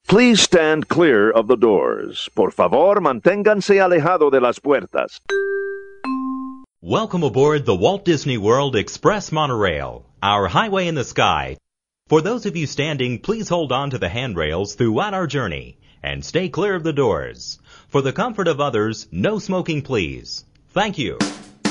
Please stand clear of the doors. Por favor, manténganse alejado de las puertas. Welcome aboard the Walt Disney World Express Monorail, our highway in the sky. For those of you standing, please hold on to the handrails throughout our journey and stay clear of the doors. For the comfort of others, no smoking, please. Thank you.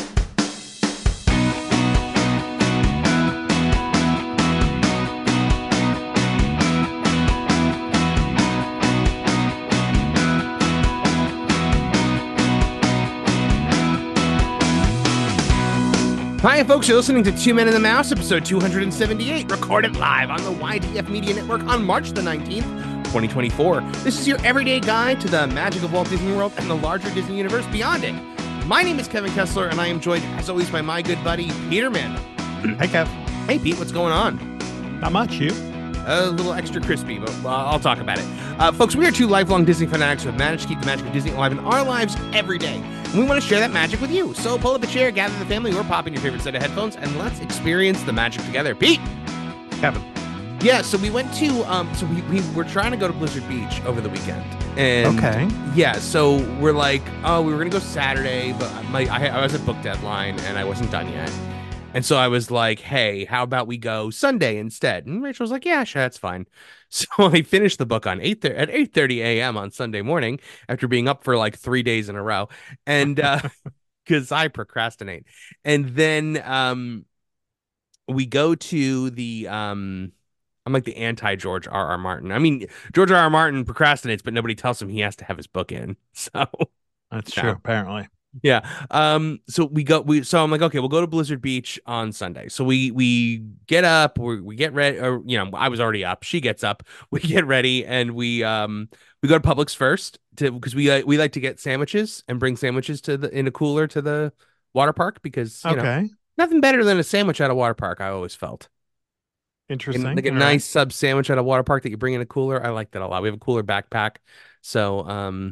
Hi, folks. You're listening to Two Men and the Mouse, episode 278, recorded live on the YDF Media Network on March the 19th, 2024. This is your everyday guide to the magic of Walt Disney World and the larger Disney universe beyond it. My name is Kevin Kessler, and I am joined, as always, by my good buddy, Peter Mandel. Hey, Kev. Hey, Pete. What's going on? Not much, you? A little extra crispy, but I'll talk about it. Folks, we are two lifelong Disney fanatics who have managed to keep the magic of Disney alive in our lives every day. And we want to share that magic with you. So pull up a chair, gather the family, or pop in your favorite set of headphones, and let's experience the magic together. Pete! Kevin. Yeah, so we went to, we were trying to go to Blizzard Beach over the weekend. And Okay. yeah, so we're like, oh, we were going to go Saturday, but I was at book deadline, and I wasn't done yet. And so I was like, hey, how about we go Sunday instead? And Rachel was like, yeah, sure, that's fine. So I finished the book at 8:30 a.m. on Sunday morning after being up for like 3 days in a row. And because I procrastinate. And then we go to the I'm like the anti-George R.R. Martin. I mean, George R.R. Martin procrastinates, but nobody tells him he has to have his book in. So That's true, apparently. yeah. So so I'm like, okay, we'll go to Blizzard Beach on Sunday. So we get up, we get ready, or I was already up. She gets up, we get ready, and we go to Publix first because we like to get sandwiches and bring sandwiches in a cooler to the water park because nothing better than a sandwich at a water park. I always felt. Interesting. Like a nice sub sandwich at a water park that you bring in a cooler. I like that a lot. We have a cooler backpack. So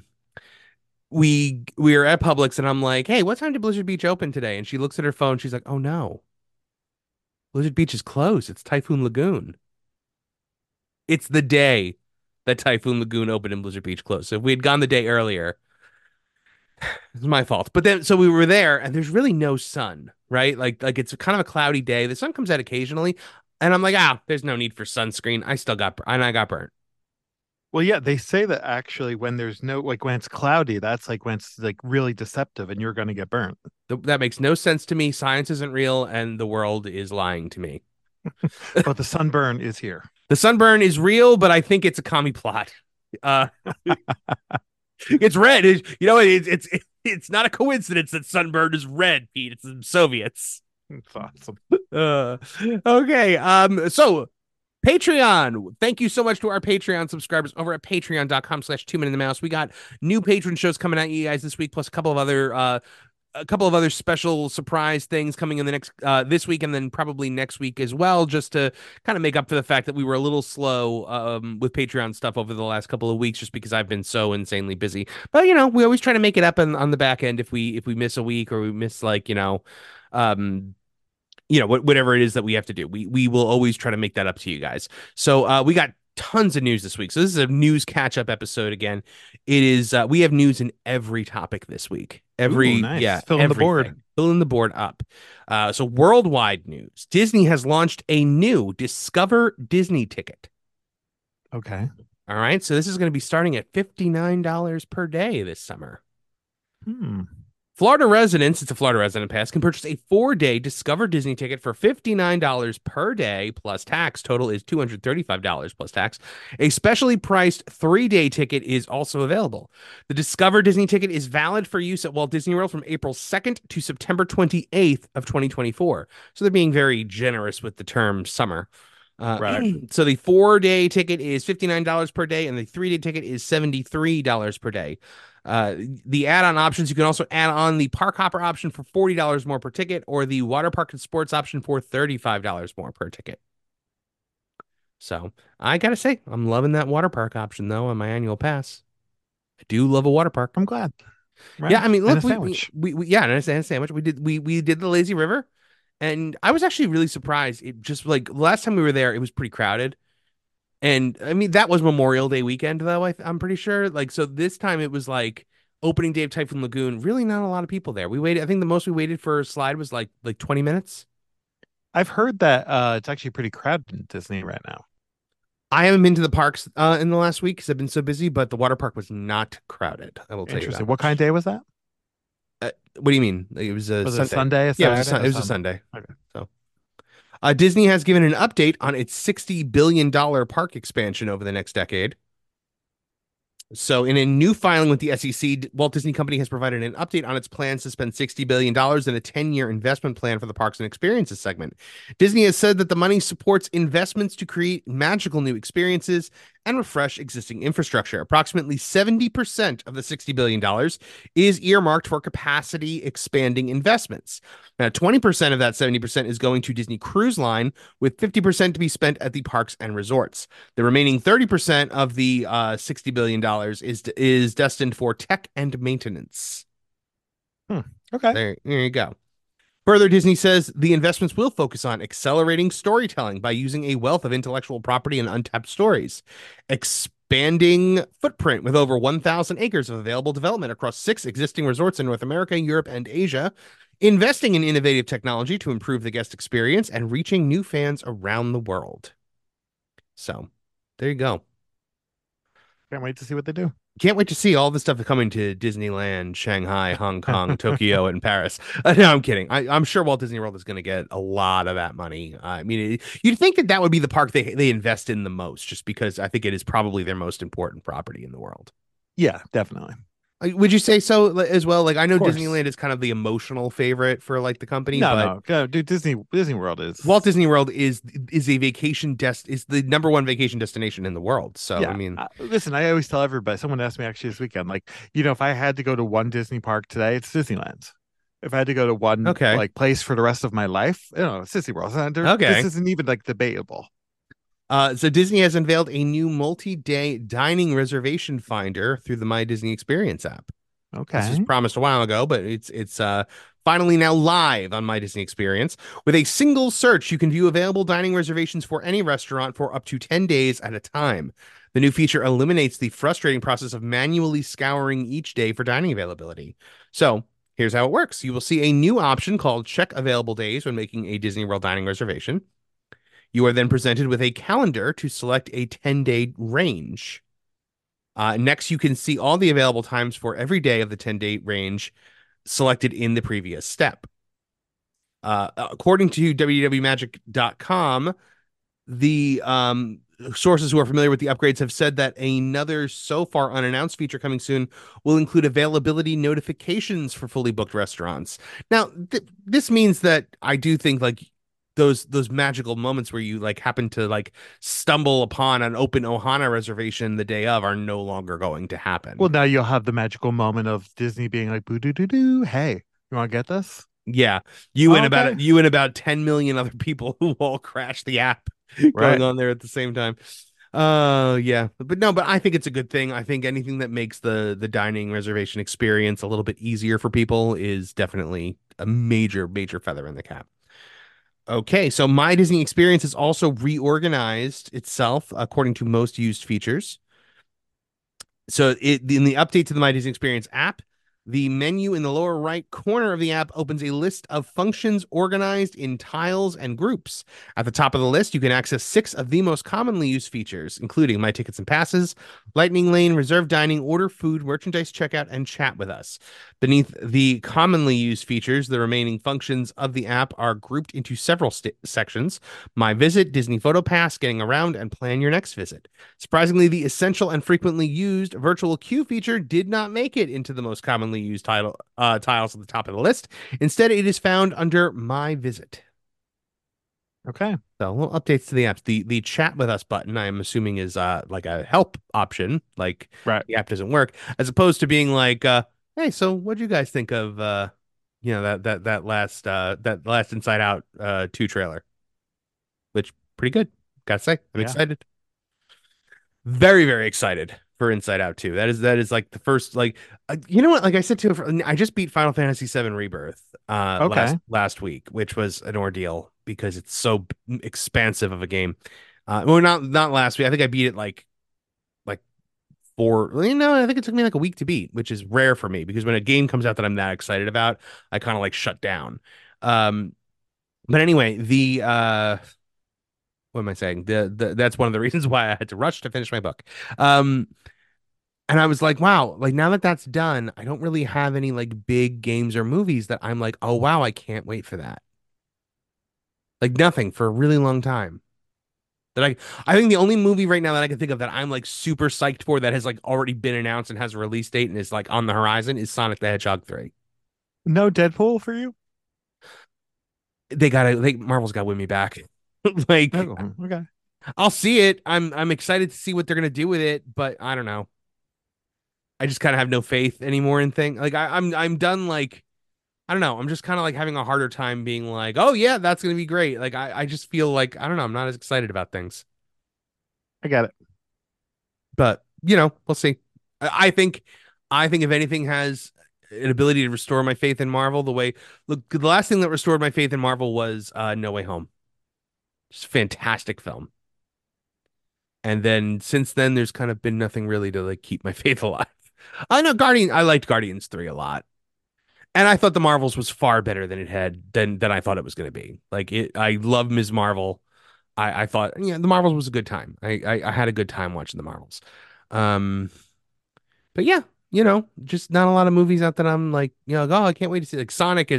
we were at Publix and I'm like, hey, what time did Blizzard Beach open today? And she looks at her phone. She's like, oh no, Blizzard Beach is closed. It's Typhoon Lagoon. It's the day that Typhoon Lagoon opened and Blizzard Beach closed. So if we had gone the day earlier, it's my fault. But then, so we were there and there's really no sun, right? Like it's kind of a cloudy day. The sun comes out occasionally. And I'm like, there's no need for sunscreen. I got burnt. Well, yeah, they say that actually when there's when it's cloudy, that's like when it's like really deceptive and you're going to get burnt. That makes no sense to me. Science isn't real and the world is lying to me. But the sunburn is here. The sunburn is real, but I think it's a commie plot. It's red. It's not a coincidence that sunburn is red, Pete. It's the Soviets. It's awesome. Okay. So Patreon. Thank you so much to our Patreon subscribers over at patreon.com/2minutemouse. We got new patron shows coming at you guys this week, plus a couple of other special surprise things coming in the next this week and then probably next week as well, just to kind of make up for the fact that we were a little slow with Patreon stuff over the last couple of weeks, just because I've been so insanely busy. But we always try to make it up on the back end if we miss a week or we miss whatever it is that we have to do. We will always try to make that up to you guys. So we got tons of news this week. So this is a news catch-up episode again. It is we have news in every topic this week. Nice. Filling the board. Filling the board up. So worldwide news. Disney has launched a new Discover Disney ticket. Okay. All right. So this is going to be starting at $59 per day this summer. Florida residents, it's a Florida resident pass, can purchase a 4-day Discover Disney ticket for $59 per day plus tax. Total is $235 plus tax. A specially priced 3-day ticket is also available. The Discover Disney ticket is valid for use at Walt Disney World from April 2nd to September 28th of 2024. So they're being very generous with the term summer. Right. So the 4-day ticket is $59 per day and the 3-day ticket is $73 per day. The add-on options, you can also add on the Park Hopper option for $40 more per ticket or the Water Park and Sports option for $35 more per ticket. So I gotta say, I'm loving that water park option though on my annual pass. I do love a water park. I'm glad. Right. Yeah, I mean, look, and a sandwich. We did the lazy river, and I was actually really surprised. It just like last time we were there, it was pretty crowded. And I mean, that was Memorial Day weekend, though. I'm pretty sure. Like, so this time it was like opening day of Typhoon Lagoon. Really, not a lot of people there. We waited. I think the most we waited for a slide was like 20 minutes. I've heard that it's actually pretty crowded in Disney right now. I haven't been to the parks in the last week because I've been so busy, but the water park was not crowded. I will tell you that Interesting. What kind of much. day was that? What do you mean? Like, it was a Was it Sunday. Sunday, a Yeah, it was Saturday, it a was a Sunday? Sunday. Okay. So, Disney has given an update on its $60 billion park expansion over the next decade. So, in a new filing with the SEC, Walt Disney Company has provided an update on its plans to spend $60 billion in a 10-year investment plan for the parks and experiences segment. Disney has said that the money supports investments to create magical new experiences and refresh existing infrastructure. Approximately 70% of the $60 billion is earmarked for capacity expanding investments. Now, 20% of that 70% is going to Disney Cruise Line, with 50% to be spent at the parks and resorts. The remaining 30% of the $60 billion is destined for tech and maintenance. Okay. There you go. Further, Disney says the investments will focus on accelerating storytelling by using a wealth of intellectual property and untapped stories, expanding footprint with over 1,000 acres of available development across 6 existing resorts in North America, Europe, and Asia, investing in innovative technology to improve the guest experience, and reaching new fans around the world. So, there you go. Can't wait to see what they do. Can't wait to see all the stuff coming to Disneyland, Shanghai, Hong Kong, Tokyo, and Paris. No, I'm kidding. I'm sure Walt Disney World is going to get a lot of that money. I mean, you'd think that would be the park they invest in the most, just because I think it is probably their most important property in the world. Yeah, definitely. Would you say so as well? Like, I know Of course. Disneyland is kind of the emotional favorite for like the company, No, but no, go, dude. Disney World is Walt Disney World is a is the number one vacation destination in the world. So, Yeah. I mean, Listen, I always tell everybody. Someone asked me actually this weekend, like, if I had to go to one Disney park today, it's Disneyland. If I had to go to one okay. like place for the rest of my life, it's Disney World. Okay. This isn't even like debatable. So Disney has unveiled a new multi-day dining reservation finder through the My Disney Experience app. Okay. This was promised a while ago, but it's finally now live on My Disney Experience. With a single search, you can view available dining reservations for any restaurant for up to 10 days at a time. The new feature eliminates the frustrating process of manually scouring each day for dining availability. So here's how it works. You will see a new option called Check Available Days when making a Disney World dining reservation. You are then presented with a calendar to select a 10-day range. Next, you can see all the available times for every day of the 10-day range selected in the previous step. According to www.magic.com, the sources who are familiar with the upgrades have said that another so far unannounced feature coming soon will include availability notifications for fully booked restaurants. Now, this means that I do think like those magical moments where you like happen to like stumble upon an open Ohana reservation the day of are no longer going to happen. Well, now you'll have the magical moment of Disney being like, boo doo doo doo. Hey, you want to get this? Yeah, you and about 10 million other people who all crash the app going on there at the same time. Yeah, but I think it's a good thing. I think anything that makes the dining reservation experience a little bit easier for people is definitely a major feather in the cap. Okay, so My Disney Experience has also reorganized itself according to most used features. So in the update to the My Disney Experience app, the menu in the lower right corner of the app opens a list of functions organized in tiles and groups. At the top of the list, you can access 6 of the most commonly used features, including My Tickets and Passes, Lightning Lane, Reserve Dining, Order Food, Merchandise Checkout, and Chat with Us. Beneath the commonly used features, the remaining functions of the app are grouped into several sections: My Visit, Disney Photo Pass, Getting Around, and Plan Your Next Visit. Surprisingly, the essential and frequently used virtual queue feature did not make it into the most commonly used tiles at the top of the list. Instead, it is found under My Visit. Okay. So little updates to the apps. The Chat with Us button, I'm assuming, is like a help option. Like the app doesn't work, as opposed to being like, hey, so what do you guys think of that last Inside Out 2 trailer? Which pretty good. Gotta say, I'm excited. Very, very excited for Inside Out 2. That is like the first, like, you know what? Like I said to I just beat Final Fantasy VII Rebirth last week, which was an ordeal because it's so expansive of a game. Well, not last week. I think I beat it like four. I think it took me like a week to beat, which is rare for me because when a game comes out that I'm that excited about, I kind of like shut down. Um, but anyway, what am I saying? The that's one of the reasons why I had to rush to finish my book. Um, and I was like, wow, like now that that's done, I don't really have any like big games or movies that I'm like, oh wow, I can't wait for that. Like nothing for a really long time. That I think the only movie right now that I can think of that I'm like super psyched for that has like already been announced and has a release date and is like on the horizon is Sonic the Hedgehog 3. No Deadpool for you? Marvel's gotta win me back. Like Oh, okay. I'll see it. I'm excited to see what they're gonna do with it, but I don't know. I just kind of have no faith anymore in things. Like I'm done. Like I don't know. I'm just kind of like having a harder time being like, oh yeah, that's gonna be great. Like I just feel like I don't know. I'm not as excited about things. I got it. But we'll see. I think if anything has an ability to restore my faith in Marvel, the last thing that restored my faith in Marvel was No Way Home. Just a fantastic film. And then since then, there's kind of been nothing really to like keep my faith alive. I know I liked Guardians 3 a lot. And I thought the Marvels was far better than it had than I thought it was going to be. Like I love Ms. Marvel. I thought the Marvels was a good time. I had a good time watching the Marvels. Um, but yeah, just not a lot of movies out that I'm like, oh, I can't wait to see. Like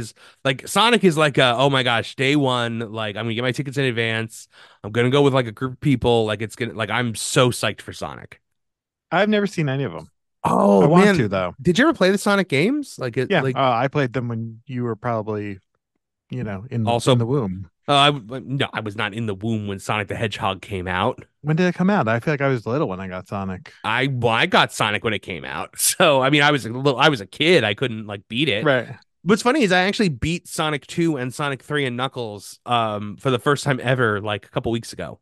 Sonic is like oh my gosh, day one. Like I'm gonna get my tickets in advance. I'm gonna go with like a group of people. Like it's gonna like I'm so psyched for Sonic. I've never seen any of them. I Oh want to man, though. did you ever play the Sonic games? Like it Yeah, like I played them when you were probably, in the also womb. no, I was not in the womb when Sonic the Hedgehog came out. When did it come out? I feel like I was little when I got Sonic. I got Sonic when it came out. So I mean I was a kid. I couldn't like beat it. Right. What's funny is I actually beat Sonic 2 and Sonic 3 and Knuckles for the first time ever like a couple weeks ago.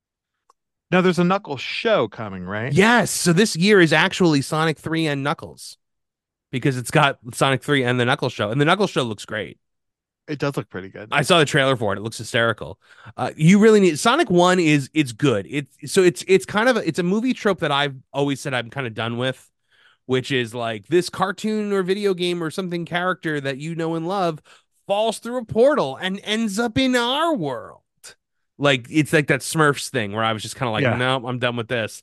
Now there's a Knuckles show coming, right? Yes, so this year is actually Sonic 3 and Knuckles because it's got Sonic 3 and the Knuckles show and the Knuckles show looks great. It does look pretty good. I saw the trailer for it. It looks hysterical. You really need Sonic 1 it's good. It's kind of it's a movie trope that I've always said I'm kind of done with, which is like this cartoon or video game or something character that you know and love falls through a portal and ends up in our world. Like it's like that Smurfs thing where I was just kind of like, Yeah. no, I'm done with this.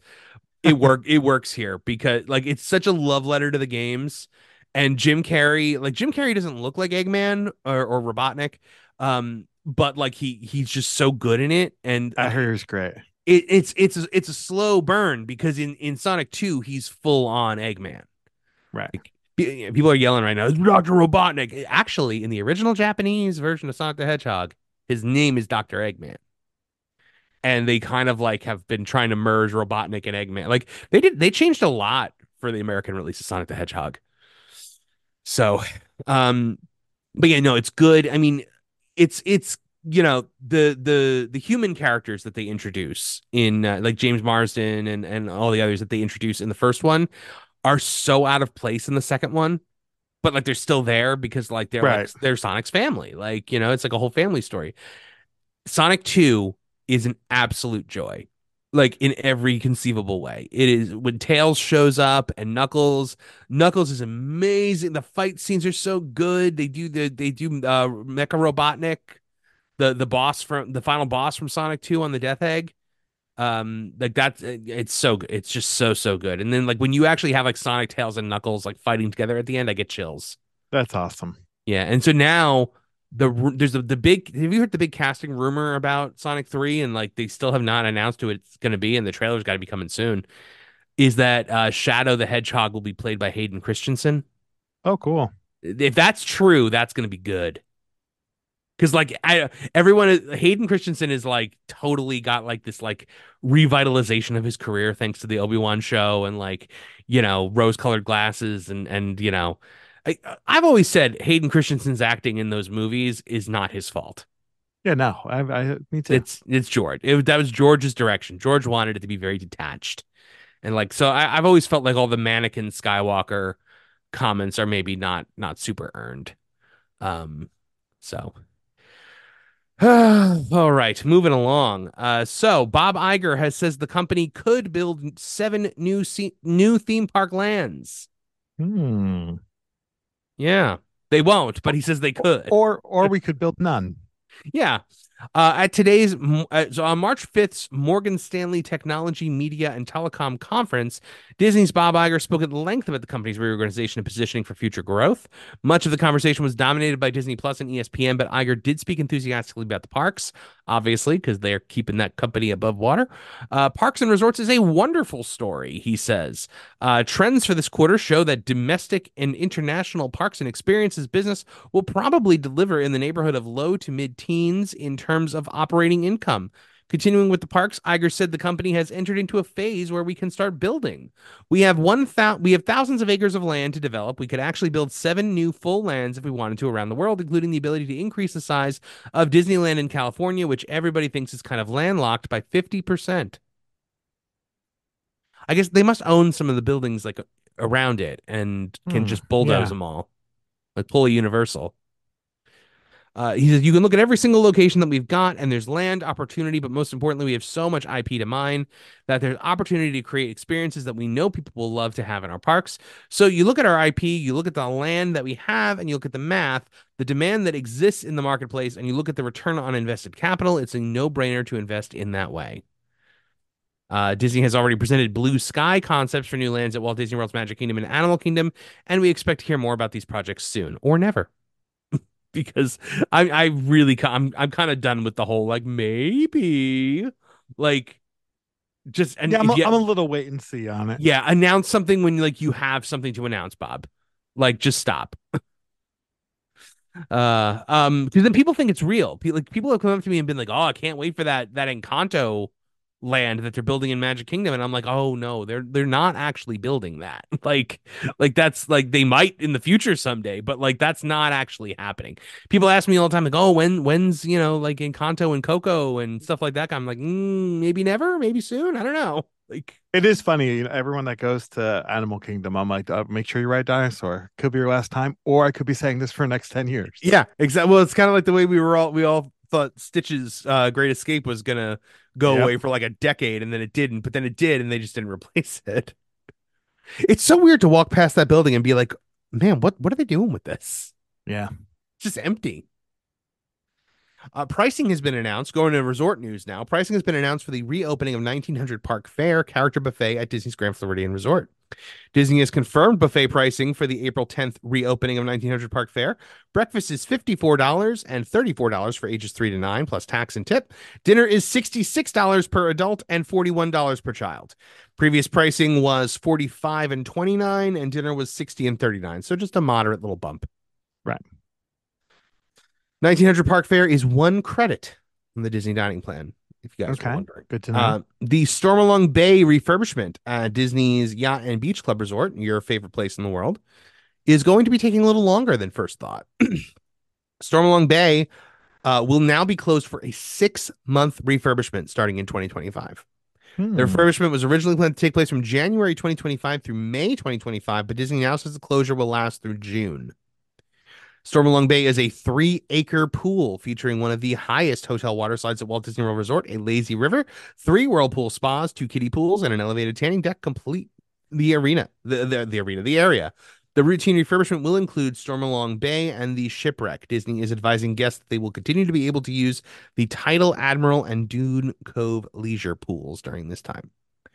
It works here because like it's such a love letter to the games. And Jim Carrey doesn't look like Eggman or Robotnik. But like he's just so good in it. And I heard it was great. it's a slow burn because in Sonic 2 he's full on Eggman. Right. Like, people are yelling right now, Dr. Robotnik. Actually, in the original Japanese version of Sonic the Hedgehog, his name is Dr. Eggman. And they kind of like have been trying to merge Robotnik and Eggman. Like they changed a lot for the American release of Sonic the Hedgehog. So, um, but yeah, no, it's good. I mean, it's the human characters that they introduce in like James Marsden and all the others that they introduce in the first one are so out of place in the second one, but like they're still there because like Right. they're Sonic's family. Like, it's like a whole family story. Sonic 2 is an absolute joy. Like in every conceivable way. It is when Tails shows up and Knuckles is amazing. The fight scenes are so good. They do Mecha Robotnik, the final boss from Sonic 2 on the Death Egg. Like that's it's so good. It's just so good. And then like when you actually have like Sonic, Tails, and Knuckles like fighting together at the end, I get chills. That's awesome. Yeah, and so now there's the big. Have you heard the big casting rumor about Sonic 3? And like they still have not announced who it's going to be, and the trailer's got to be coming soon. Is that Shadow the Hedgehog will be played by Hayden Christensen? Oh, cool. If that's true, that's going to be good. Because like Hayden Christensen is like totally got like this like revitalization of his career thanks to the Obi-Wan show and like rose-colored glasses and I've always said Hayden Christensen's acting in those movies is not his fault. Yeah, no, me too. It's George. That was George's direction. George wanted it to be very detached, and like so I've always felt like all the mannequin Skywalker comments are maybe not super earned. So. All right, moving along. So Bob Iger has says the company could build 7 new theme park lands. Hmm. Yeah, they won't, but he says they could. Or we could build none. Yeah. At today's, so on March 5th's Morgan Stanley Technology, Media, and Telecom Conference, Disney's Bob Iger spoke at length about the company's reorganization and positioning for future growth. Much of the conversation was dominated by Disney Plus and ESPN, but Iger did speak enthusiastically about the parks, obviously, because they're keeping that company above water. Parks and Resorts is a wonderful story, he says. Trends for this quarter show that domestic and international parks and experiences business will probably deliver in the neighborhood of low to mid teens in terms of operating income. Continuing with the parks, Iger said the company has entered into a phase where we can start building. We have thousands of acres of land to develop. We could actually build 7 new full lands if we wanted to around the world, including the ability to increase the size of Disneyland in California, which everybody thinks is kind of landlocked, by 50%. I guess they must own some of the buildings like around it and can just bulldoze Yeah. them all, like pull a Universal. He says you can look at every single location that we've got, and there's land opportunity, but most importantly, we have so much IP to mine that there's opportunity to create experiences that we know people will love to have in our parks. So you look at our IP, you look at the land that we have, and you look at the math, the demand that exists in the marketplace, and you look at the return on invested capital. It's a no-brainer to invest in that way. Disney has already presented blue sky concepts for new lands at Walt Disney World's Magic Kingdom and Animal Kingdom, and we expect to hear more about these projects soon or never. Because I really I'm kind of done with the whole like maybe like just and Yeah, I'm yeah, a little wait and see on it. yeah, announce something when like you have something to announce, Bob. Like just stop. Because then people think it's real. Like people have come up to me and been like, "Oh, I can't wait for that Encanto land that they're building in Magic Kingdom," and I'm like, "Oh no, they're not actually building that. Like that's like they might in the future someday, but like that's not actually happening." People ask me all the time, like, "Oh, when's like Encanto and Coco and stuff like that?" I'm like, maybe never, maybe soon. I don't know. Like, It is funny, everyone that goes to Animal Kingdom, I'm like, make sure you ride dinosaur. Could be your last time, or I could be saying this for the next 10 years. yeah, exactly. Well, it's kind of like the way we all thought Stitch's Great Escape was gonna go Yep. away for like a decade, and then it didn't. But then it did, and they just didn't replace it. It's so weird to walk past that building and be like, "Man, what are they doing with this? Yeah. It's just empty." Pricing has been announced. Going to resort news now. Pricing has been announced for the reopening of 1900 Park Fair Character Buffet at Disney's Grand Floridian Resort. Disney has confirmed buffet pricing for the April 10th reopening of 1900 Park Fair. Breakfast is $54 and $34 for ages 3 to 9, plus tax and tip. Dinner is $66 per adult and $41 per child. Previous pricing was $45 and $29, and dinner was $60 and $39. So just a moderate little bump. Right. 1900 Park Fair is 1 credit on the Disney dining plan, if you guys were Okay. wondering. Good to know. The Stormalong Bay refurbishment at Disney's Yacht and Beach Club Resort, your favorite place in the world, is going to be taking a little longer than first thought. Stormalong Bay will now be closed for a 6-month refurbishment starting in 2025. The refurbishment was originally planned to take place from January 2025 through May 2025, but Disney now says the closure will last through June. Stormalong Bay is a 3-acre pool featuring one of the highest hotel water slides at Walt Disney World Resort, a lazy river, 3 whirlpool spas, 2 kiddie pools, and an elevated tanning deck complete the area. The routine refurbishment will include Stormalong Bay and the shipwreck. Disney is advising guests that they will continue to be able to use the Tidal Admiral and Dune Cove leisure pools during this time.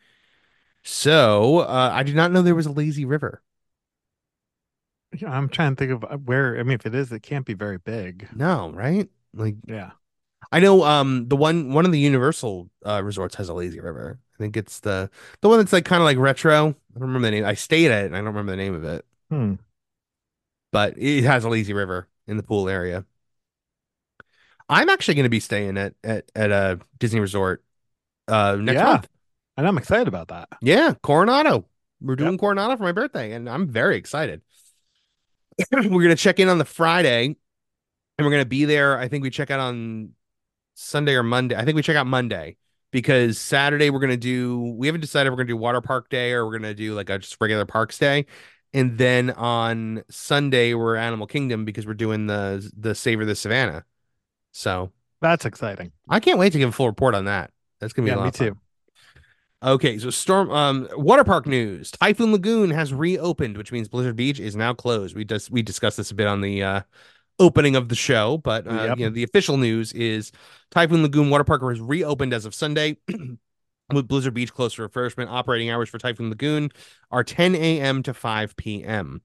So, I did not know there was a lazy river. Yeah, I'm trying to think of where. I mean, if it is, it can't be very big. No, right? Like, Yeah. I know the one of the Universal resorts has a lazy river. I think it's the one that's like kind of like retro. I don't remember the name. I stayed at it and I don't remember the name of it. But it has a lazy river in the pool area. I'm actually going to be staying at a Disney resort next Yeah. month. And I'm excited about that. Yeah, Coronado. We're doing Yep. Coronado for my birthday, and I'm very excited. We're gonna check in on the Friday, and we're gonna be there. I think we check out on Sunday or Monday. I think we check out Monday because Saturday we haven't decided if we're gonna do water park day or we're gonna do like a just regular parks day. And then on Sunday we're Animal Kingdom because we're doing the Savor the Savannah. So That's exciting. I can't wait to give a full report on that. That's gonna be a Yeah, lot me of fun. too. Okay, so storm water park news. Typhoon Lagoon has reopened, which means Blizzard Beach is now closed. We discussed this a bit on the opening of the show, but Yep. the official news is Typhoon Lagoon Water Park has reopened as of Sunday. With Blizzard Beach closed for refurbishment. Operating hours for Typhoon Lagoon are 10 a.m. to 5 p.m.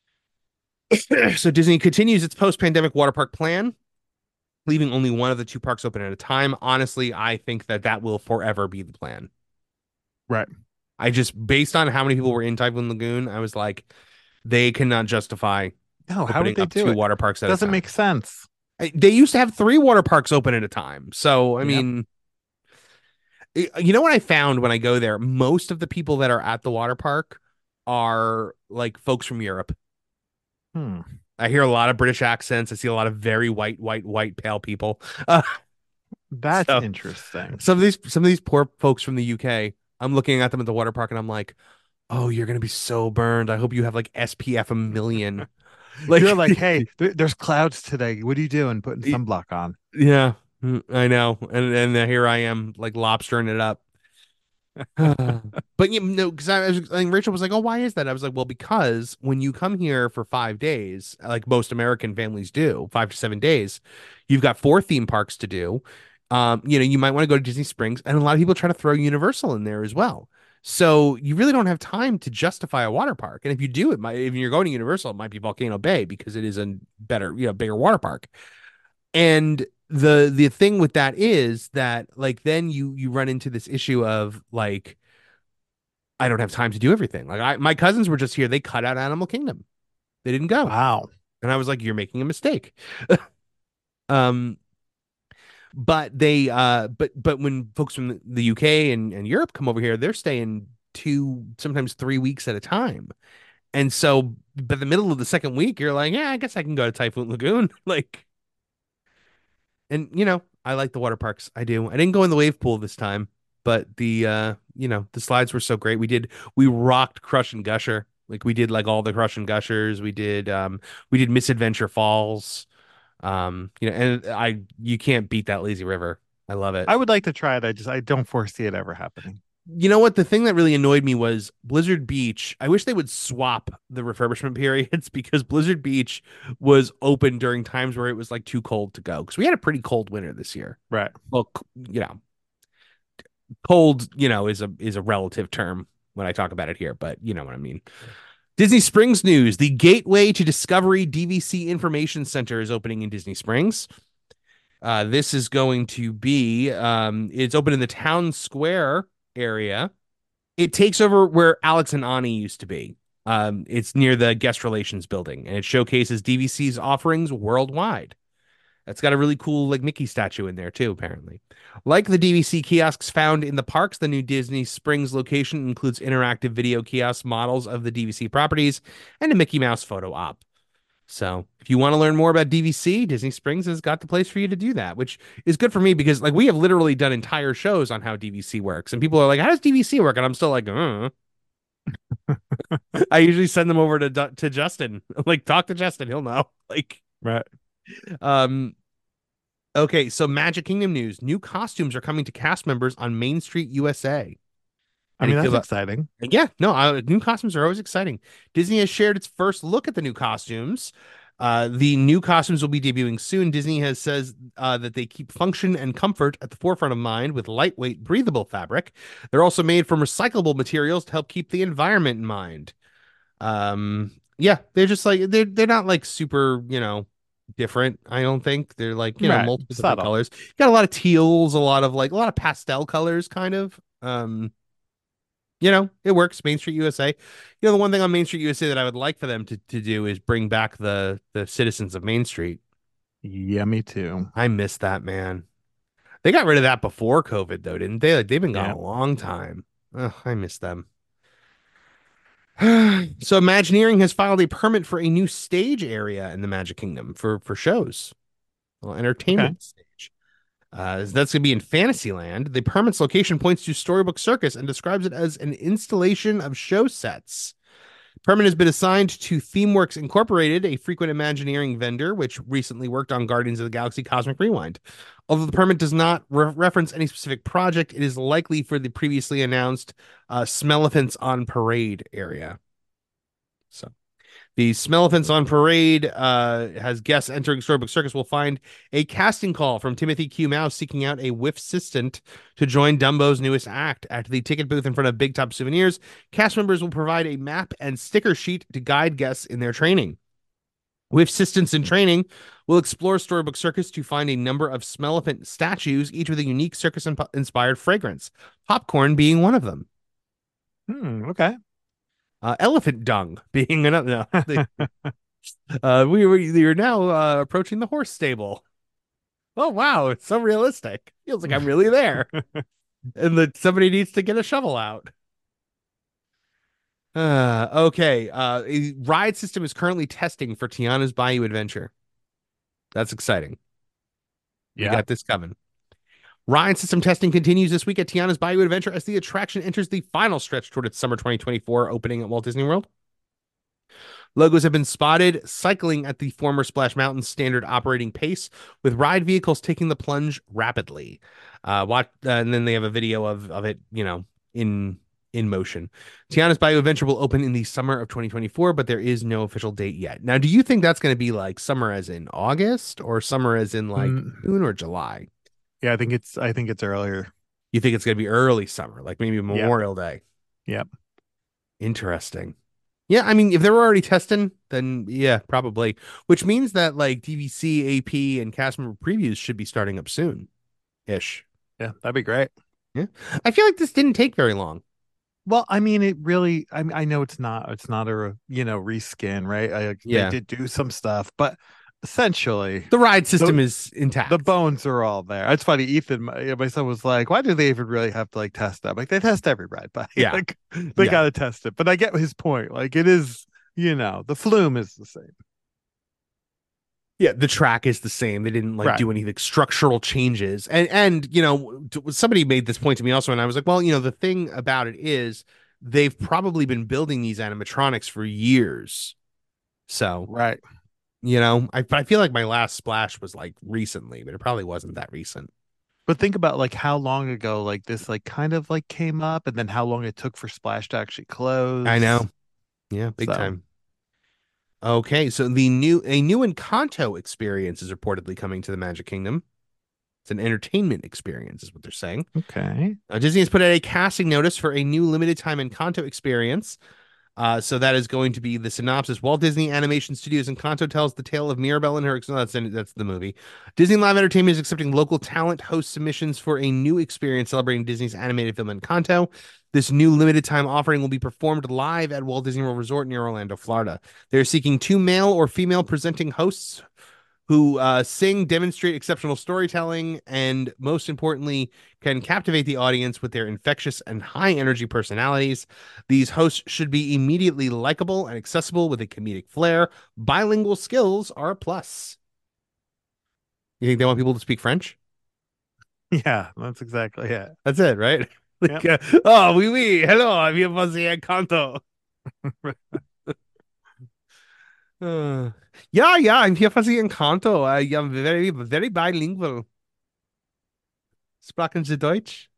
So Disney continues its post-pandemic water park plan, leaving only one of the two parks open at a time. Honestly, I think that will forever be the plan. Right. I just, based on how many people were in Typhoon Lagoon, I was like, they cannot justify No, how would opening they up do two it? water parks at a Doesn't time. make sense. They used to have 3 water parks open at a time. So, I Yep. mean, you know what I found when I go there? Most of the people that are at the water park are like folks from Europe. Hmm. I hear a lot of British accents. I see a lot of very white, pale people. Uh, That's so interesting. some of these poor folks from the UK, I'm looking at them at the water park and I'm like, oh, you're gonna be so burned. I hope you have like SPF a million. Like, You're like, hey, there's clouds today. What are you doing? Putting sunblock on. yeah, I know. And here I am, like lobstering it up. But you know, because I think Rachel was like, "Oh, why is that?" I was like, "Well, because when you come here for 5 days, like most American families do, 5 to 7 days, you've got 4 theme parks to do. You might want to go to Disney Springs, and a lot of people try to throw Universal in there as well. So you really don't have time to justify a water park. And if you do, if you're going to Universal, it might be Volcano Bay because it is a better, bigger water park. And the thing with that is that like then you run into this issue of like I don't have time to do everything. Like my cousins were just here. They cut out Animal Kingdom. They didn't go. Wow. And I was like, you're making a mistake. um, but when folks from the UK and Europe come over here, they're staying 2, sometimes 3 weeks at a time. And so by the middle of the second week, you're like, yeah, I guess I can go to Typhoon Lagoon. Like, and I like the water parks. I do. I didn't go in the wave pool this time, but the slides were so great. We rocked Crush and Gusher. Like we did like all the Crush and Gushers. We did Misadventure Falls. And you can't beat that lazy river. I love it. I would like to try it. I don't foresee it ever happening. You know what? The thing that really annoyed me was Blizzard Beach. I wish they would swap the refurbishment periods because Blizzard Beach was open during times where it was like too cold to go. Because we had a pretty cold winter this year. Right. Well, cold, is a relative term when I talk about it here, but you know what I mean. Disney Springs news. The Gateway to Discovery DVC Information Center is opening in Disney Springs. This is going to be, it's open in the town square area. It takes over where Alex and Ani used to be. It's near the guest relations building, and it showcases DVC's offerings worldwide. It's got a really cool like Mickey statue in there too, apparently. Like the DVC kiosks found in the parks, the new Disney Springs location includes interactive video kiosk models of the DVC properties and a Mickey Mouse photo op. So if you want to learn more about DVC, Disney Springs has got the place for you to do that, which is good for me because like we have literally done entire shows on how DVC works. And people are like, how does DVC work? And I'm still like, I usually send them over to Justin. Like, talk to Justin, he'll know. Like, Right. Okay, so Magic Kingdom news. New costumes are coming to cast members on Main Street USA. I mean, that's exciting. Yeah, no, new costumes are always exciting. Disney has shared its first look at the new costumes. The new costumes will be debuting soon. Disney says that they keep function and comfort at the forefront of mind with lightweight, breathable fabric. They're also made from recyclable materials to help keep the environment in mind. Yeah, they're just like they're not like super, different. I don't think they're like Right. multiple different Subtle. colors. Got a lot of teals, a lot of pastel colors, kind of. It works. Main Street USA. The one thing on Main Street USA that I would like for them to do is bring back the citizens of Main Street. Yeah, me too. I miss that, man. They got rid of that before COVID, though, didn't they? Like they've been gone Yeah. a long time. Ugh, I miss them. So Imagineering has filed a permit for a new stage area in the Magic Kingdom for shows, well, entertainment stage. That's going to be in Fantasyland. The permit's location points to Storybook Circus and describes it as an installation of show sets. Permit has been assigned to ThemeWorks Incorporated, a frequent Imagineering vendor, which recently worked on Guardians of the Galaxy Cosmic Rewind. Although the permit does not reference any specific project, it is likely for the previously announced Smellephants on Parade area. So the Smellephants on Parade has guests entering Storybook Circus will find a casting call from Timothy Q. Mouse seeking out a whiff assistant to join Dumbo's newest act. At the ticket booth in front of Big Top Souvenirs, cast members will provide a map and sticker sheet to guide guests in their training. Whiff assistants in training will explore Storybook Circus to find a number of Smellephant statues, each with a unique circus-inspired fragrance, popcorn being one of them. Okay. Elephant dung being another. No, we are now approaching the horse stable. Oh wow, it's so realistic. Feels like I'm really there, and that somebody needs to get a shovel out. Okay. A ride system is currently testing for Tiana's Bayou Adventure. That's exciting. Yeah. We got this coming. Ride system testing continues this week at Tiana's Bayou Adventure as the attraction enters the final stretch toward its summer 2024 opening at Walt Disney World. Logos have been spotted cycling at the former Splash Mountain standard operating pace, with ride vehicles taking the plunge rapidly. And then they have a video of it, in motion. Tiana's Bayou Adventure will open in the summer of 2024, but there is no official date yet. Now, do you think that's going to be like summer as in August or summer as in like June or July? Yeah, I think it's earlier. You think it's going to be early summer, like maybe Memorial Day? Yep. Interesting. Yeah, I mean, if they're already testing, then yeah, probably. Which means that like DVC, AP, and cast member previews should be starting up soon-ish. Yeah, that'd be great. Yeah, I feel like this didn't take very long. Well, I mean, it really. I know it's not a reskin, right? They did do some stuff, but essentially the ride system is intact. The bones are all there. It's funny. Ethan, my son, was like, "Why do they even really have to like test that?" Like, they test every ride, but like, they got to test it. But I get his point. Like, it is, the flume is the same. Yeah, the track is the same. They didn't do any like structural changes. And somebody made this point to me also, and I was like, well, the thing about it is they've probably been building these animatronics for years. So right. I feel like my last splash was like recently, but it probably wasn't that recent. But think about like how long ago like this like kind of like came up, and then how long it took for Splash to actually close. I know. Yeah, big time. Okay, so a new Encanto experience is reportedly coming to the Magic Kingdom. It's an entertainment experience, is what they're saying. Okay. Disney has put out a casting notice for a new limited time Encanto experience. So that is going to be the synopsis. Walt Disney Animation Studios Encanto tells the tale of Mirabelle and her... No, that's the movie. Disney Live Entertainment is accepting local talent host submissions for a new experience celebrating Disney's animated film Encanto. This new limited time offering will be performed live at Walt Disney World Resort near Orlando, Florida. They're seeking 2 male or female presenting hosts who sing, demonstrate exceptional storytelling, and most importantly, can captivate the audience with their infectious and high-energy personalities. These hosts should be immediately likable and accessible with a comedic flair. Bilingual skills are a plus. You think they want people to speak French? Yeah, that's exactly it. That's it, right? Like, oh, oui, hello, I'm here for the Encanto. Yeah, I'm here for the Encanto. I am very, very bilingual. Sprachen Sie Deutsch?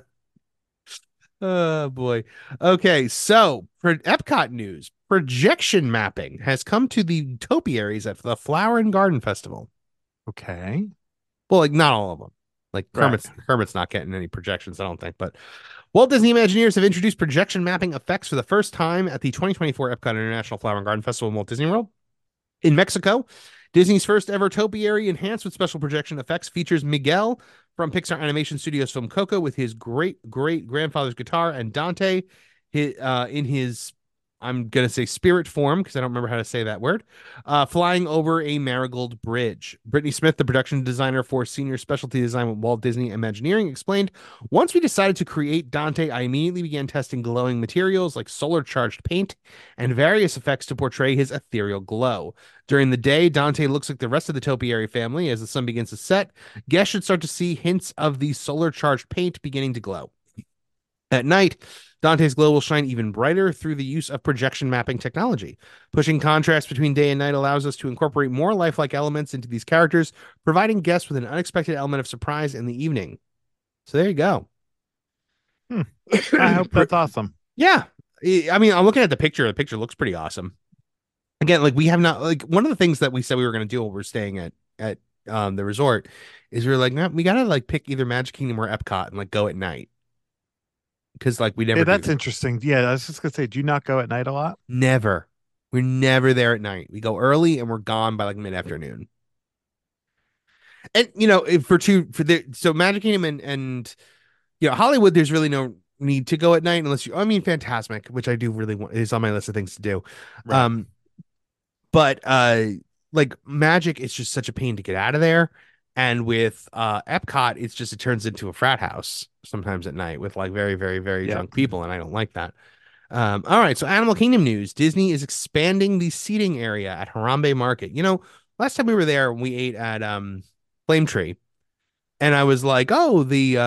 Oh, boy. Okay, so for Epcot news, projection mapping has come to the topiaries at the Flower and Garden Festival. Okay. Well, like, not all of them. Like, Kermit's not getting any projections, I don't think, but... Walt Disney Imagineers have introduced projection mapping effects for the first time at the 2024 Epcot International Flower and Garden Festival in Walt Disney World. In Mexico, Disney's first ever topiary enhanced with special projection effects features Miguel from Pixar Animation Studios' film Coco with his great-great-grandfather's guitar, and Dante in his, I'm going to say spirit form, because I don't remember how to say that word, flying over a marigold bridge. Brittany Smith, the production designer for senior specialty design with Walt Disney Imagineering, explained, "Once we decided to create Dante, I immediately began testing glowing materials like solar-charged paint and various effects to portray his ethereal glow. During the day, Dante looks like the rest of the topiary family. As the sun begins to set, guests should start to see hints of the solar-charged paint beginning to glow." At night, Dante's glow will shine even brighter through the use of projection mapping technology. Pushing contrast between day and night allows us to incorporate more lifelike elements into these characters, providing guests with an unexpected element of surprise in the evening. So there you go. I hope that's awesome. Yeah. I mean, I'm looking at the picture. The picture looks pretty awesome. Again, like we have not like one of the things that we said we were going to do while we're staying at the resort is we were like, no, we gotta like pick either Magic Kingdom or Epcot and like go at night because like we never That's do. interesting. Yeah, I was just gonna say, do you not go at night a lot? Never. We're never there at night. We go early and we're gone by like mid-afternoon. And so Magic Kingdom and Hollywood, there's really no need to go at night unless Fantasmic, which I do really want, is on my list of things to do. Right. But like Magic is just such a pain to get out of there. And with Epcot, it turns into a frat house sometimes at night with like very, very, very drunk people, and I don't like that. All right, so Animal Kingdom news. Disney is expanding the seating area at Harambe Market. Last time we were there, we ate at Flame Tree, and I was like, oh, the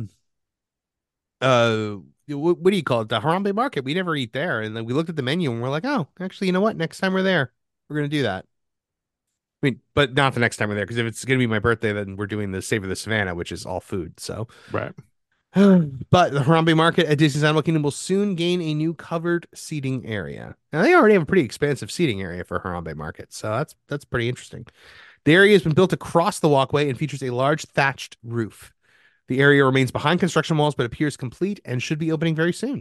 what do you call it? The Harambe Market. We never eat there. And then we looked at the menu and we're like, oh, actually, you know what? Next time we're there, we're gonna do that. I mean, but not the next time we're there, because if it's gonna be my birthday, then we're doing the Savor the Savannah, which is all food. So right. But the Harambe Market at Disney's Animal Kingdom will soon gain a new covered seating area. Now they already have a pretty expansive seating area for Harambe Market, so that's pretty interesting. The area has been built across the walkway and features a large thatched roof. The area remains behind construction walls, but appears complete and should be opening very soon.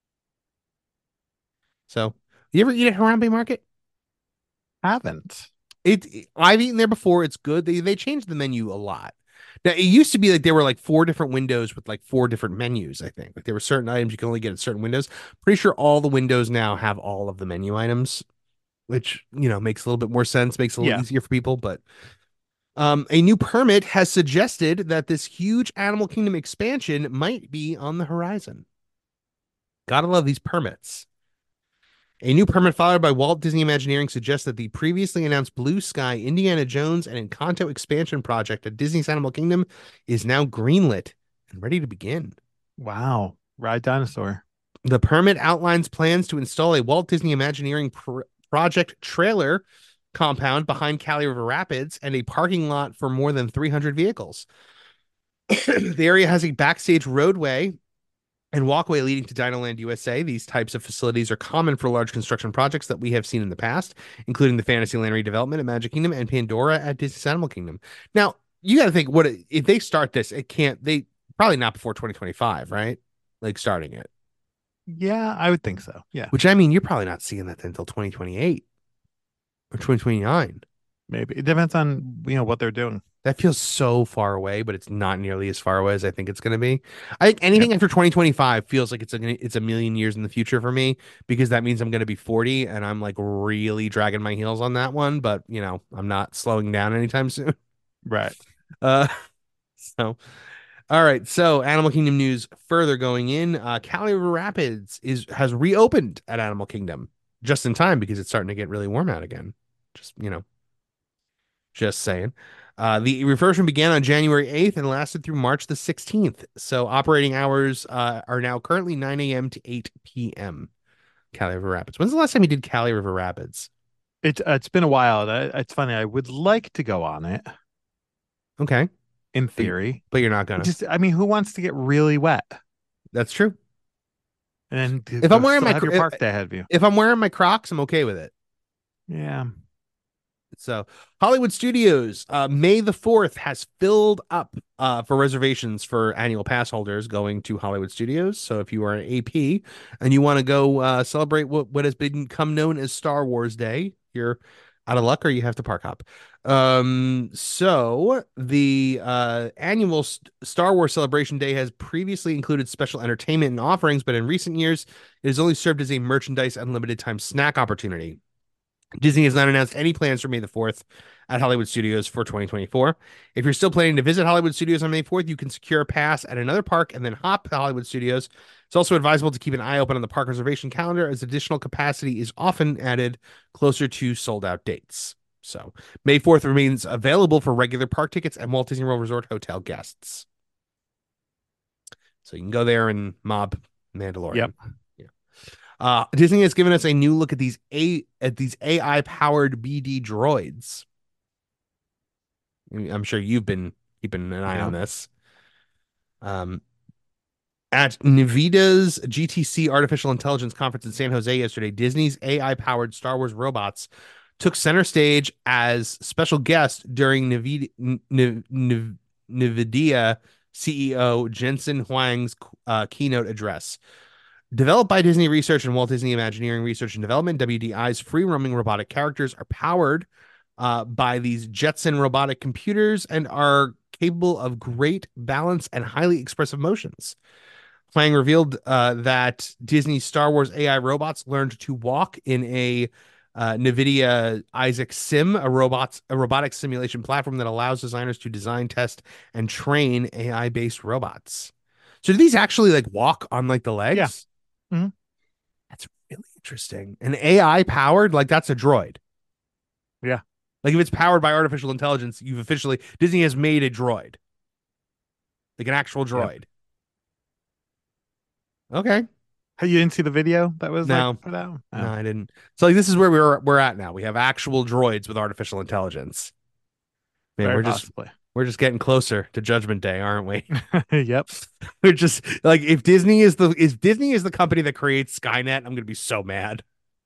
So, you ever eat at Harambe Market? Haven't. I've eaten there before. It's good. They changed the menu a lot. Now, it used to be like there were like 4 different windows with like 4 different menus, I think. Like there were certain items you can only get at certain windows. Pretty sure all the windows now have all of the menu items, which, makes a little bit more sense, makes it a little easier for people. But a new permit has suggested that this huge Animal Kingdom expansion might be on the horizon. Gotta love these permits. A new permit filed by Walt Disney Imagineering suggests that the previously announced Blue Sky, Indiana Jones, and Encanto expansion project at Disney's Animal Kingdom is now greenlit and ready to begin. Wow. Ride Dinosaur. The permit outlines plans to install a Walt Disney Imagineering project trailer compound behind Cali River Rapids and a parking lot for more than 300 vehicles. The area has a backstage roadway and walkway leading to Dinoland USA. These types of facilities are common for large construction projects that we have seen in the past, including the Fantasyland redevelopment at Magic Kingdom and Pandora at Disney's Animal Kingdom. Now, you got to think, if they start this, they probably not before 2025, right? Like starting it. Yeah, I would think so. Yeah. Which, I mean, you're probably not seeing that until 2028 or 2029. Maybe. It depends on, what they're doing. That feels so far away, but it's not nearly as far away as I think it's going to be. I think anything after 2025 feels like it's a million years in the future for me, because that means I'm going to be 40 and I'm like really dragging my heels on that one. But, I'm not slowing down anytime soon. Right. So, all right. So Animal Kingdom news further going in. Cali River Rapids has reopened at Animal Kingdom just in time because it's starting to get really warm out again. Just saying. The refurbishment began on January 8th and lasted through March the 16th. So operating hours are now currently 9 a.m. to 8 p.m. Cali River Rapids. When's the last time you did Cali River Rapids? It's been a while. It's funny. I would like to go on it. Okay. In theory. But you're not gonna. Who wants to get really wet? That's true. And if I'm wearing my park day ahead of you. If I'm wearing my Crocs, I'm okay with it. Yeah. So Hollywood Studios, May the 4th has filled up for reservations for annual pass holders going to Hollywood Studios. So if you are an AP and you want to go celebrate what has become known as Star Wars Day, you're out of luck or you have to park hop. So the annual Star Wars Celebration Day has previously included special entertainment and offerings, but in recent years, it has only served as a merchandise and limited time snack opportunity. Disney has not announced any plans for May the 4th at Hollywood Studios for 2024. If you're still planning to visit Hollywood Studios on May 4th, you can secure a pass at another park and then hop to Hollywood Studios. It's also advisable to keep an eye open on the park reservation calendar, as additional capacity is often added closer to sold out dates. So May 4th remains available for regular park tickets and Walt Disney World Resort Hotel guests. So you can go there and mob Mandalorian. Yep. Yeah. Disney has given us a new look at these AI powered BD droids. I'm sure you've been keeping an eye on this. At NVIDIA's GTC Artificial Intelligence Conference in San Jose yesterday, Disney's AI-powered Star Wars robots took center stage as special guests during NVIDIA CEO Jensen Huang's keynote address. Developed by Disney Research and Walt Disney Imagineering Research and Development, WDI's free-roaming robotic characters are powered by these Jetson robotic computers and are capable of great balance and highly expressive motions. Huang revealed that Disney's Star Wars AI robots learned to walk in a NVIDIA Isaac Sim, a robotic simulation platform that allows designers to design, test, and train AI-based robots. So do these actually like walk on like the legs? Yeah. Mm-hmm. That's really interesting. And AI powered, like that's a droid. Yeah. Like if it's powered by artificial intelligence, Disney has made a droid. Like an actual droid. Yep. Okay. You didn't see the video that was no. put out? No, I didn't. So like this is where we're at now. We have actual droids with artificial intelligence. Man, we're just getting closer to Judgment Day, aren't we? Yep. We're just like if Disney is the company that creates Skynet, I'm gonna be so mad.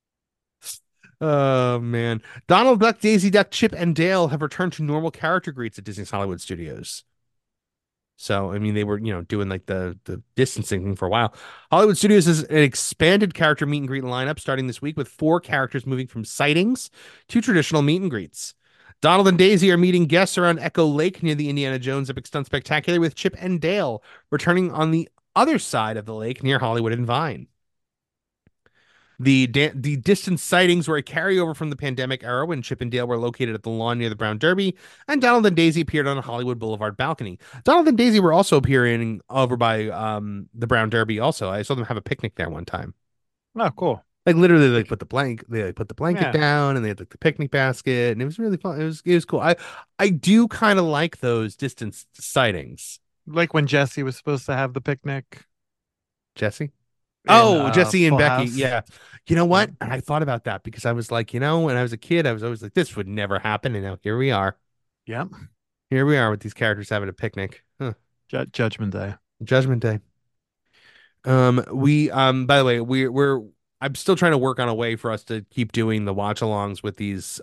Oh man. Donald Duck, Daisy Duck, Chip, and Dale have returned to normal character greets at Disney's Hollywood Studios. So, I mean, they were, doing like the distancing thing for a while. Hollywood Studios has an expanded character meet and greet lineup starting this week with 4 characters moving from sightings to traditional meet and greets. Donald and Daisy are meeting guests around Echo Lake near the Indiana Jones Epic Stunt Spectacular, with Chip and Dale returning on the other side of the lake near Hollywood and Vine. The distance sightings were a carryover from the pandemic era when Chip and Dale were located at the lawn near the Brown Derby, and Donald and Daisy appeared on a Hollywood Boulevard balcony. Donald and Daisy were also appearing over by the Brown Derby also. I saw them have a picnic there one time. Oh, cool. Like literally they put the blanket down and they had like the picnic basket, and it was really fun. It was cool. I do kind of like those distance sightings. Like when Jesse was supposed to have the picnic. Jesse? Jesse and Full Becky. House. Yeah. You know what? And I thought about that because I was like, when I was a kid, I was always like, this would never happen. And now here we are. Yep. Here we are with these characters having a picnic. Huh. Judgment Day. Judgment Day. By the way, I'm still trying to work on a way for us to keep doing the watch alongs with these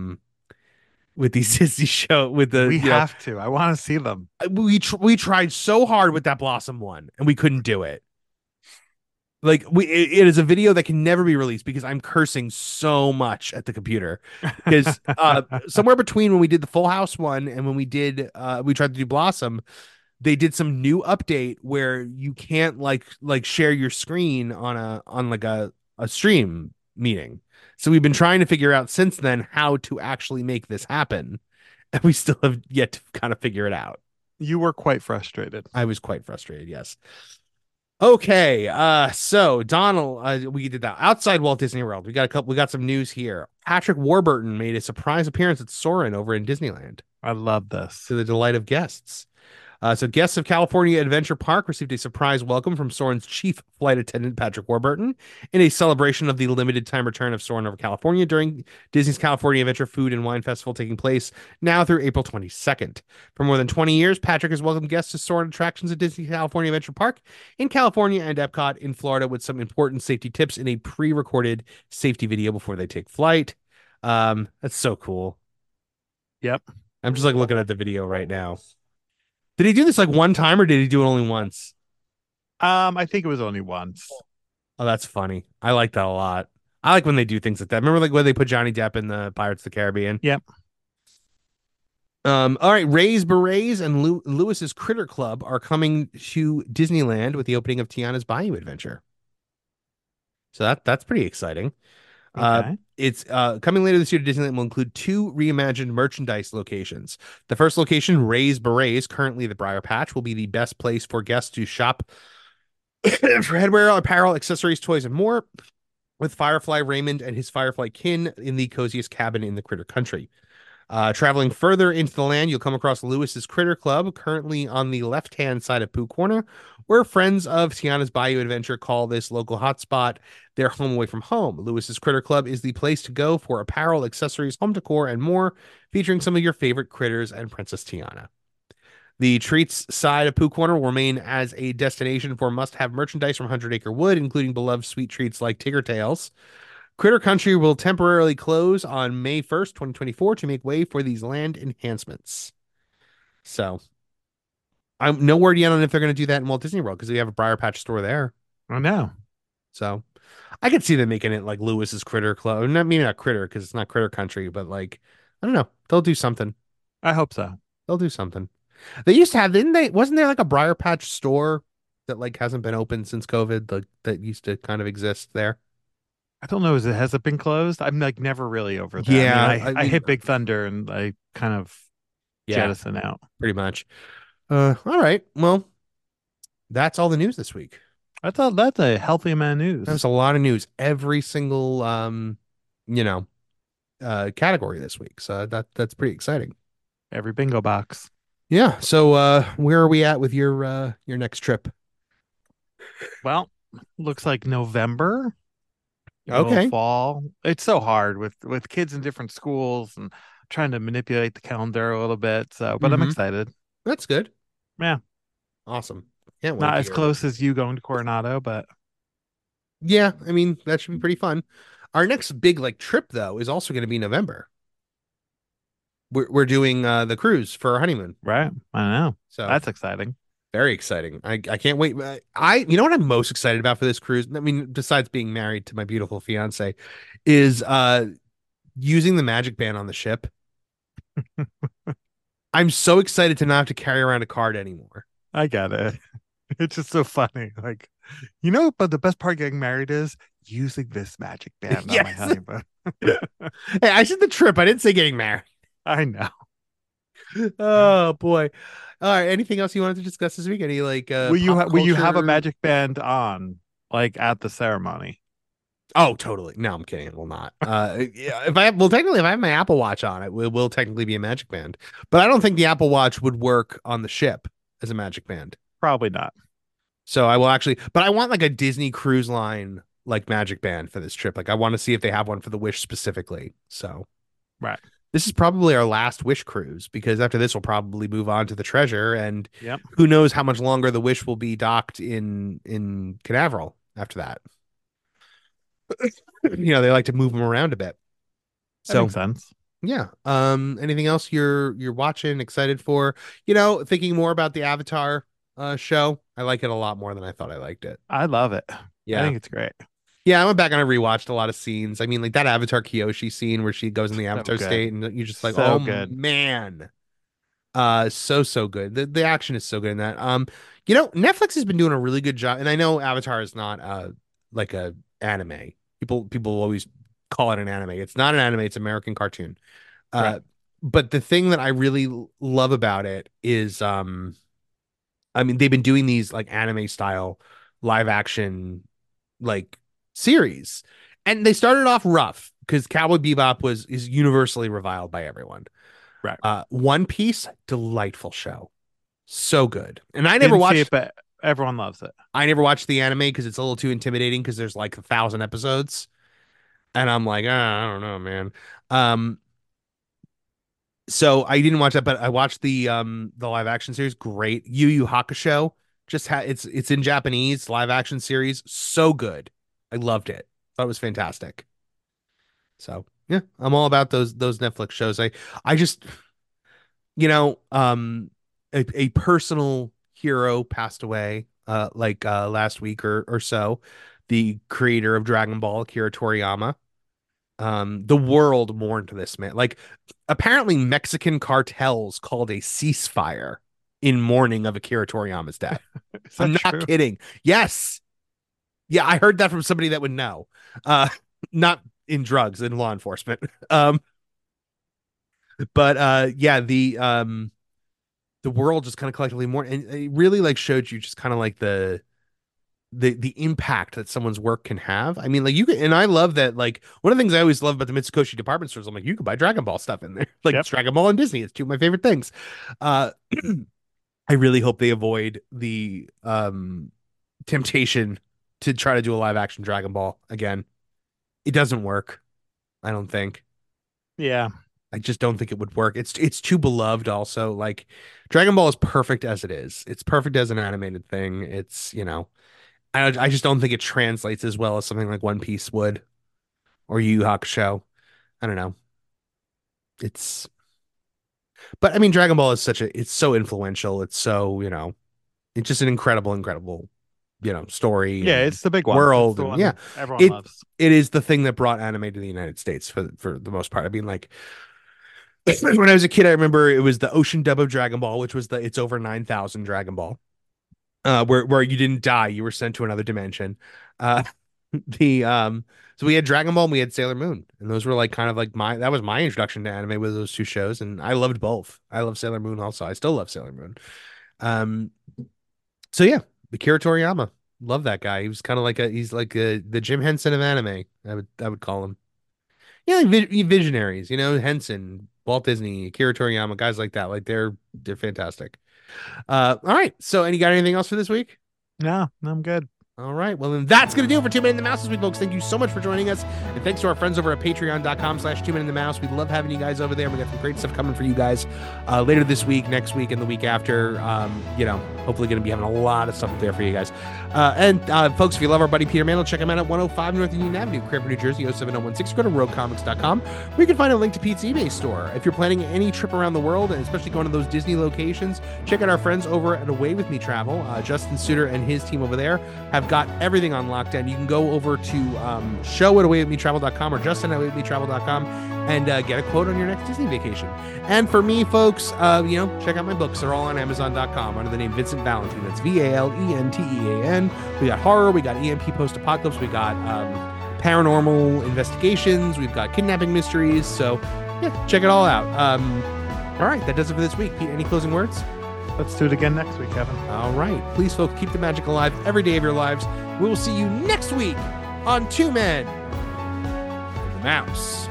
Disney show we have to. I want to see them. We tried so hard with that Blossom one and we couldn't do it. Like it is a video that can never be released because I'm cursing so much at the computer. Because somewhere between when we did the Full House one and when we tried to do Blossom, they did some new update where you can't like share your screen on a stream meeting. So we've been trying to figure out since then how to actually make this happen, and we still have yet to kind of figure it out. You were quite frustrated. I was quite frustrated. Yes. Okay, so Donald, we did that outside Walt Disney World. We got some news here. Patrick Warburton made a surprise appearance at Soarin' over in Disneyland. I love this. To the delight of guests. So guests of California Adventure Park received a surprise welcome from Soarin's chief flight attendant, Patrick Warburton, in a celebration of the limited time return of Soarin' over California during Disney's California Adventure Food and Wine Festival taking place now through April 22nd. For more than 20 years, Patrick has welcomed guests to Soarin' attractions at Disney California Adventure Park in California and Epcot in Florida with some important safety tips in a pre-recorded safety video before they take flight. That's so cool. Yep. I'm just like looking at the video right now. Did he do this like one time or did he do it only once? I think it was only once. Oh, that's funny. I like that a lot. I like when they do things like that. Remember like when they put Johnny Depp in the Pirates of the Caribbean? Yep. All right. Ray's Berets and Lewis's Critter Club are coming to Disneyland with the opening of Tiana's Bayou Adventure. So that's pretty exciting. Okay. It's coming later this year to Disneyland will include 2 reimagined merchandise locations. The first location, Ray's Berets, currently the Briar Patch, will be the best place for guests to shop for headwear, apparel, accessories, toys, and more, with Firefly Raymond and his Firefly kin in the coziest cabin in the Critter Country. Traveling further into the land, you'll come across Lewis's Critter Club, currently on the left-hand side of Pooh Corner, We're friends of Tiana's Bayou Adventure call this local hotspot their home away from home. Lewis's Critter Club is the place to go for apparel, accessories, home decor, and more, featuring some of your favorite critters and Princess Tiana. The treats side of Pooh Corner will remain as a destination for must-have merchandise from Hundred Acre Wood, including beloved sweet treats like Tigger Tails. Critter Country will temporarily close on May 1st, 2024 to make way for these land enhancements. So I'm no word yet on if they're going to do that in Walt Disney World because we have a Briar Patch store there. I know. So I could see them making it like Lewis's Critter Club. Not maybe not Critter because it's not Critter Country, but like I don't know. They'll do something. I hope so. They'll do something. They used to have, didn't they? Wasn't there like a Briar Patch store that like hasn't been open since COVID? That used to kind of exist there. I don't know. Has it been closed? I'm like never really over that. Yeah, I mean, I hit Big Thunder and I kind of jettison out. Pretty much. All right. Well, that's all the news this week. I thought that's a healthy amount of news. There's a lot of news every single category this week. So that's pretty exciting. Every bingo box. Yeah. So where are we at with your next trip? Well, looks like November. Okay. Fall. It's so hard with kids in different schools and trying to manipulate the calendar a little bit. So, but I'm excited. That's good. Yeah. Awesome. Can't wait. Not as close as you going to Coronado, but yeah, I mean that should be pretty fun. Our next big like trip though is also going to be November. We're doing the cruise for our honeymoon. Right. I know. So that's exciting. Very exciting. I can't wait. You know what I'm most excited about for this cruise? I mean, besides being married to my beautiful fiance, is using the Magic Band on the ship. I'm so excited to not have to carry around a card anymore. I get it. It's just so funny. Like, but the best part getting married is using this Magic Band on my honeymoon. Hey, I said the trip. I didn't say getting married. I know. Oh boy. All right. Anything else you wanted to discuss this week? Any like will you have a Magic Band on like at the ceremony? Oh, totally. No, I'm kidding. It will not. Yeah, if I have my Apple Watch on, it will technically be a Magic Band. But I don't think the Apple Watch would work on the ship as a Magic Band. Probably not. So I will but I want like a Disney Cruise Line like Magic Band for this trip. Like I want to see if they have one for the Wish specifically. So right. This is probably our last Wish cruise because after this we'll probably move on to the Treasure, and yep. Who knows how much longer the Wish will be docked in Canaveral after that. They like to move them around a bit. That makes sense. Yeah. Anything else you're watching, excited for? Thinking more about the Avatar show. I like it a lot more than I thought I liked it. I love it. Yeah. I think it's great. Yeah, I went back and I rewatched a lot of scenes. I mean, like that Avatar Kyoshi scene where she goes in the Avatar state and you're just like, oh good. Man. So good. The action is so good in that. Netflix has been doing a really good job, and I know Avatar is not like a anime. People always call it an anime. It's not an anime, it's American cartoon. Right. But the thing that I really love about it is I mean, they've been doing these like anime style live action like series, and they started off rough because Cowboy Bebop is universally reviled by everyone. Right. One Piece, delightful show, so good. And I never watched it, but everyone loves it. I never watched the anime because it's a little too intimidating because there's like 1,000 episodes, and I'm like, I don't know, man. So I didn't watch that, but I watched the live action series. Great. Yu Yu Hakusho it's in Japanese, live action series, so good. I loved it. Thought it was fantastic. So yeah, I'm all about those Netflix shows. I just a personal hero passed away last week or so. The creator of Dragon Ball, Akira Toriyama. The world mourned this man. Like apparently Mexican cartels called a ceasefire in mourning of Akira Toriyama's death. I'm not kidding. Yes. Yeah, I heard that from somebody that would know. Not in drugs, in law enforcement. But yeah, the world just kind of collectively mourned, and it really like showed you just kind of like the impact that someone's work can have. I mean, like you can, and I love that. Like one of the things I always love about the Mitsukoshi department stores, I'm like, you can buy Dragon Ball stuff in there. Like it's Dragon Ball and Disney. It's two of my favorite things. I really hope they avoid the temptation to try to do a live action Dragon Ball again. It doesn't work. I don't think. Yeah. I just don't think it would work. It's too beloved also. Like Dragon Ball is perfect as it is. It's perfect as an animated thing. It's, I just don't think it translates as well as something like One Piece would or Yu Yu Hakusho. I don't know. But I mean Dragon Ball is it's so influential. It's so, it's just an incredible story. Yeah, it's the big one. World. The And, one yeah. everyone loves. It is the thing that brought anime to the United States for the most part. I mean, like when I was a kid, I remember it was the Ocean dub of Dragon Ball, which was it's over 9,000 Dragon Ball, where you didn't die, you were sent to another dimension. So we had Dragon Ball and we had Sailor Moon, and those were like kind of like that was my introduction to anime, with those two shows, and I loved both. I love Sailor Moon also. I still love Sailor Moon. So yeah, Akira Toriyama, love that guy. He was kind of like the Jim Henson of anime. I would call him. Yeah, like visionaries, Henson, Walt Disney, Akira Toriyama, guys like that. Like they're fantastic. All right. So, got anything else for this week? No, I'm good. All right. Well, then that's going to do it for 2 Minute in the Mouse this week, folks. Thank you so much for joining us. And thanks to our friends over at patreon.com/2 Minute in the Mouse. We love having you guys over there. We got some great stuff coming for you guys later this week, next week, and the week after. Hopefully going to be having a lot of stuff up there for you guys. And folks, if you love our buddy Peter Mandel, check him out at 105 North Union Avenue, Cranford, New Jersey, 07016. Go to roguecomics.com, where you can find a link to Pete's eBay store. If you're planning any trip around the world, and especially going to those Disney locations, check out our friends over at Away With Me Travel. Justin Suter and his team over there have got everything on lockdown. You can go over to show at awaywithmetravel.com or Justin at awaywithmetravel.com and get a quote on your next Disney vacation. And for me, folks, check out my books. They're all on Amazon.com under the name Vincent Valentine. That's VALENTEAN. We got horror, we got EMP post-apocalypse, we got paranormal investigations, we've got kidnapping mysteries. So yeah, check it all out. All right, that does it for this week. Pete, any closing words? Let's do it again next week, Kevin. All right. Please, folks, keep the magic alive every day of your lives. We will see you next week on Two Men and the Mouse.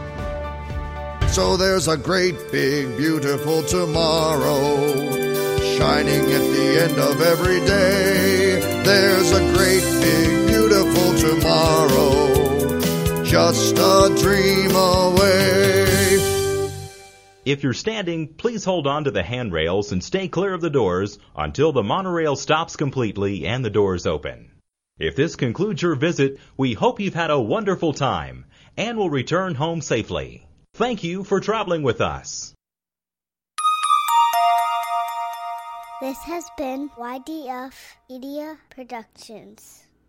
So there's a great, big, beautiful tomorrow shining at the end of every day. There's a great, big, beautiful tomorrow, just a dream away. If you're standing, please hold on to the handrails and stay clear of the doors until the monorail stops completely and the doors open. If this concludes your visit, we hope you've had a wonderful time and will return home safely. Thank you for traveling with us. This has been YDF Media Productions.